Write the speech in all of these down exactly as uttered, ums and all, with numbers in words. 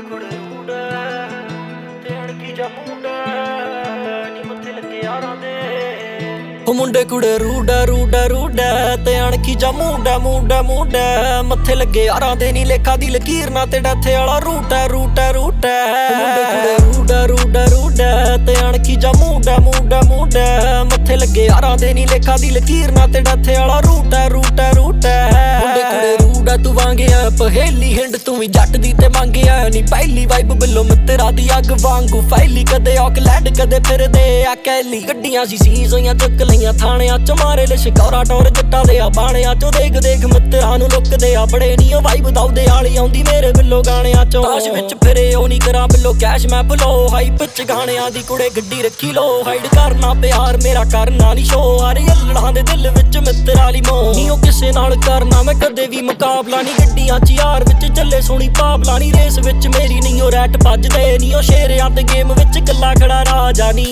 ਕੁੜੇ ਰੂੜਾ ਤੇ ਅਣਕੀ ਜਾ ਮੁੰਡਾ ਨੀ ਮੱਥੇ ਲੱਗੇ ਯਾਰਾਂ ਦੇ। ਉਹ ਮੁੰਡੇ ਕੁੜੇ ਰੂੜਾ ਰੂੜਾ ਰੂੜਾ ਤੇ ਅਣਕੀ ਜਾ ਮੁੰਡਾ ਮੁੰਡਾ ਮੁੰਡਾ ਮੱਥੇ ਲੱਗੇ ਯਾਰਾਂ ਦੇ ਨੀ ਲੇਖਾ ਦੀ ਲਕੀਰ ਨਾ ਤੇ ਡੱਥੇ ਵਾਲਾ ਰੂਟਾ ਰੂਟਾ ਰੂਟਾ। ਮੁੰਡੇ ਕੁੜੇ ਰੂੜਾ ਰੂੜਾ ਰੂੜਾ ਤੇ ਅਣਕੀ ਜਾ ਮੁੰਡਾ ਮੁੰਡਾ ਮੁੰਡਾ ਮੱਥੇ ਲੱਗੇ ਯਾਰਾਂ ਦੇ ਨੀ ਲੇਖਾ ਦੀ ਲਕੀਰ ਨਾ ਤੇ ਡੱਥੇ ਵਾਲਾ ਰੂਟਾ ਰੂਟਾ ਰੂਟਾ। ਮੁੰਡੇ ਕੁੜੇ ਰੂੜਾ ਤੂੰ ਵਾਂਗਿਆ ਪਹੇਲੀ ਹਿੰਡ ਤੂੰ ਵੀ ਜੱਟ ਦੀ ਤੇ ਮੰਗਿਆ ਨੀ ਪਹਿਲੀ ਵਾਈਬ ਬਿੱਲੋ ਮਿੱਤਰਾਂ ਦੀ ਅੱਗ ਵਾਂਗੂ ਫੈਲੀ ਕਦੇ ਔਕਲੈਂਡ ਕਦੇ ਫਿਰਦੇ ਆ ਕੈਲੀ ਗੱਡੀਆਂ ਸੀ ਸੀਜ਼ ਹੋਈਆਂ ਚੁੱਕ ਲਈਆਂ ਥਾਣਿਆਂ ਚ ਮਾਰੇ ਲੈ ਸ਼ਿਕੌਰਾ ਟੌਰ ਜੱਟਾਂ ਦੇ ਆ ਬਾਣਿਆਂ ਚੋਂ ਦੇਖ ਦੇਖ ਮਿੱਤਰਾਂ ਨੂੰ ਲੁੱਕਦੇ ਆ ਬੜੇ ਨੀ ਉਹ ਵਾਈਬ ਦੌਦੇ ਵਾਲੀ ਆਉਂਦੀ ਮੇਰੇ ਬਿੱਲੋ ਗਾਣਿਆਂ ਚੋਂ ਤਾਸ਼ ਵਿੱਚ ਫਿਰੇ ਉਹ ਨੀ ਕਰਾਂ ਬਿੱਲੋ ਕੈਸ਼ ਮੈਂ ਬਲੋ ਹਾਈ ਪਿੱਚ ਗਾਣਿਆਂ ਦੀ ਕੁੜੇ ਗੱਡੀ ਰੱਖੀ ਲੋ ਹਾਈਡ ਕਰਨਾ ਪਿਆਰ ਮੇਰਾ ਕਰਨਾ ਨੀ ਸ਼ੋ ਆਰੇ ਅਲੜਾਂ ਦੇ ਦਿਲ ਵਿੱਚ ਮਿੱਤਰਾਂ ਲਈ ਮੋਹ ਨੀ ਉਹ ਕਿਸੇ ਨਾਲ ਕਰਨਾ ਮੈਂ ਕਦੇ ਵੀ ਮੁਕਾਬਲਾ ਨੀ ਗੱਡੀਆਂ ਚ ਯਾਰ ਵਿੱਚ ਚੱਲੇ ਸੋਹਣੀ ਪਾਬਲਾ ਨੀ ਰੇਸ ਵਿੱਚ ਮੇਰੀ ਨੀ ਉਹ ਰੈਟ ਭੱਜਦੇ ਨੀ ਉਹ ਸ਼ੇਰਿਆਂ ਤੇ ਗੇਮ ਵਿੱਚ ਕੱਲਾ ਖੜਾ ਰਾਜਾ ਨੀ।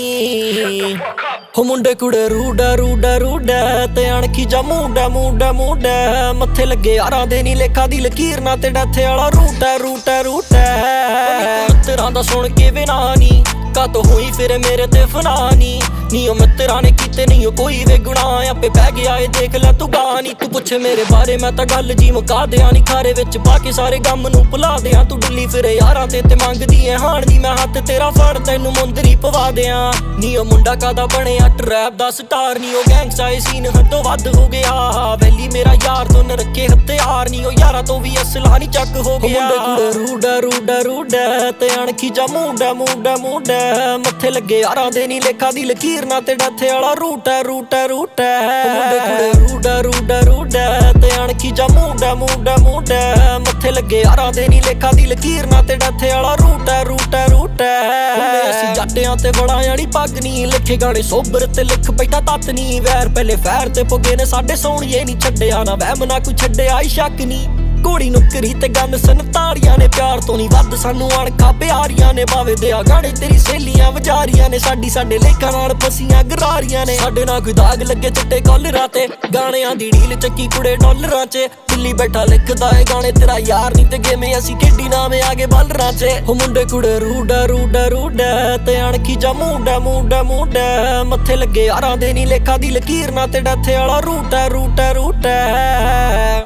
ਹੋ ਮੁੰਡੇ ਕੁੜੇ ਰੂੜਾ ਰੂੜਾ ਰੂੜਾ ਤੇ ਅਣਖੀ ਜਾ ਮੁੰਡਾ ਮੁੰਡਾ ਮੁੰਡਾ ਮੱਥੇ ਲੱਗੇ ਯਾਰਾਂ ਦੇ ਨੀ ਲੇਖਾ ਦੀ ਲਕੀਰ ਨਾ ਤੇ ਡੱਥੇ ਵਾਲਾ ਰੂਟਾ ਰੂਟਾ ਰੂਟਾ। ਮਿੱਤਰਾਂ ਦਾ ਸੁਣ ਕੇ ਵਿਨਾ ਨੀ ਕਾਤੋਂ ਹੋਈ ਫਿਰ ਮੇਰੇ ਤੇ ਫਨਾਨੀ ਨੀ ਉਹ ਮਿੱਤਰਾਂ ਨੇ ਕੀਤੇ ਨਹੀਂ ਉਹ ਕੋਈ ਵੇ ਗੁਨਾਹ ਆਪੇ ਬਹਿ ਗਿਆ ਏ ਦੇਖ ਲੈ ਤੂੰ ਗਾਣੀ ਤੂੰ ਪੁੱਛ ਮੇਰੇ ਬਾਰੇ ਮੈਂ ਤਾਂ ਗੱਲ ਜੀ ਮੁਕਾ ਦਿਆਂ ਨੀ ਖਾਰੇ ਵਿੱਚ ਪਾ ਕੇ ਸਾਰੇ ਗਮ ਨੂੰ ਭੁਲਾ ਦਿਆਂ ਤੂੰ ਡੁੱਲੀ ਫਿਰੇ ਯਾਰਾਂ ਤੇ ਤੇ ਮੰਗਦੀ ਐ ਹਾਣ ਦੀ ਮੈਂ ਹੱਥ ਤੇਰਾ ਫੜ ਤੈਨੂੰ ਮੁੰਦਰੀ ਪਵਾ ਦਿਆਂ ਨੀ ਉਹ ਮੁੰਡਾ ਕਾਦਾ ਬਣਿਆ ਟਰੈਪ ਦਾ ਸਟਾਰ ਨੀ ਉਹ ਗੈਂਗਸਟਰ ਏ ਸੀਨ ਹੱਦੋਂ ਵੱਧ ਹੋ ਗਿਆ ਵੈਲੀ ਮੇਰਾ ਯਾਰ ਤੋਂ ਨ ਰੱਖੇ ਹਥਿਆਰ ਨੀ ਉਹ ਯਾਰਾਂ ਤੋਂ ਵੀ ਅਸਲਾ ਨੀ ਚੱਕ ਹੋ ਗਿਆ। ਮੁੰਡੇ ਕੁੜੇ ਰੂੜਾ ਰੂੜਾ ਰੂੜਾ ਤੇ ਅਣਖੀ ਜਾ ਮੁੰਡਾ ਮੁੰਡਾ ਮੁੰਡਾ ਮੱਥੇ ਲੱਗੇ ਯਾਰਾਂ ਦੇ ਨੀ ਲੇਖਾ ਦੀ ਲਕੀਰ ਨਾ ਤੇ ਡੱਥੇ ਵਾਲਾ ਰੂਟਾ ਰੂਟਾ ਰੂਟਾ। ਮੁੰਡੇ ਕੁੜੇ ਰੂੜਾ ਰੂੜਾ ਰੂੜਾ ਤੇ ਅਣਖੀ ਜਾ ਮੁੰਡਾ ਮੁੰਡਾ ਮੁੰਡਾ ਮੱਥੇ ਲੱਗੇ ਯਾਰਾਂ ਦੇ ਨੀ ਲੇਖਾ ਦੀ ਲਕੀਰ ਨਾ ਤੇ ਡੱਥੇ ਵਾਲਾ ਰੂਟਾ ਰੂਟਾ ਰੂਟਾ। ਅਸੀਂ ਜੱਟਿਆਂ ਤੇ ਬੜਾ ਜਾਣੀ ਪੱਗ ਨੀ ਲਿਖੇ ਗਾਣੇ ਸੋਬਰ ਤੇ ਲਿਖ ਬੈਠਾ ਤੱਤ ਨੀ ਵੈਰ ਪਹਿਲੇ ਫੈਰ ਤੇ ਪੁੱਗੇ ਨੇ ਸਾਡੇ ਸੋਹਣੀਏ ਨੀ ਛੱਡਿਆ ਨਾ ਵਹਿਮ ਨਾ ਕੋਈ ਛੱਡਿਆ ਈ ਸ਼ੱਕ ਨੀ ਘੋੜੀ ਨੁਕਰੀ ਤੇ ਗੰਨ ਸੰਤਾੜੀਆਂ ਨੇ ਪਿਆਰ ਤੋਂ ਨੀ ਵੱਧ ਸਾਨੂੰ ਅਣਖਾਂ ਪਿਆਰੀਆਂ ਨੇ ਬਾਵੇ ਦੇ ਆ ਗਾਣੇ ਤੇਰੀ ਸਹੇਲੀਆਂ ਵਜਾਰੀਆਂ ਨੇ ਸਾਡੀ ਸਾਡੇ ਲੇਖਾਂ ਨਾਲ ਫਸੀਆਂ ਗਰਾਰੀਆਂ ਨੇ ਸਾਡੇ ਨਾਲ ਕੋਈ ਦਾਗ ਲੱਗੇ ਚਿੱਟੇ ਕਾਲਰਾਂ ਤੇ ਗਾਣਿਆਂ ਦੀ ਢੀਲ ਚੱਕੀ ਕੁੜੇ ਡਾਲਰਾਂ ਚ ਦਿੱਲੀ ਬੈਠਾ ਲਿਖਦਾ ਏ ਗਾਣੇ ਤੇਰਾ ਯਾਰ ਨੀ ਤੇ ਗੇਮੇ ਅਸੀਂ ਖੇਡੀ ਨਾਵੇਂ ਆਗੇ ਬਾਲਰਾਂ ਚ। ਹੋ ਮੁੰਡੇ ਕੁੜੇ ਰੂੜਾ ਰੂੜਾ ਰੂੜਾ ਤੇ ਅਣਖੀ ਜਾ ਮੁੰਡਾ ਮੁੰਡਾ ਮੁੰਡਾ ਮੱਥੇ ਲੱਗੇ ਯਾਰਾਂ ਦੇ ਨੀ ਲੇਖਾ ਦੀ ਲਕੀਰ ਨਾ ਤੇ ਡੱਥੇ ਵਾਲਾ ਰੂਟਾ ਰੂਟਾ ਰੂਟਾ।